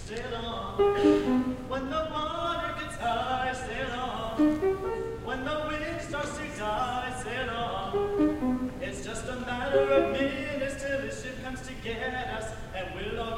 sail on. When the water gets high, sail on. When the wind starts to die, sail on. It's just a matter of minutes till the ship comes to get us, and we'll all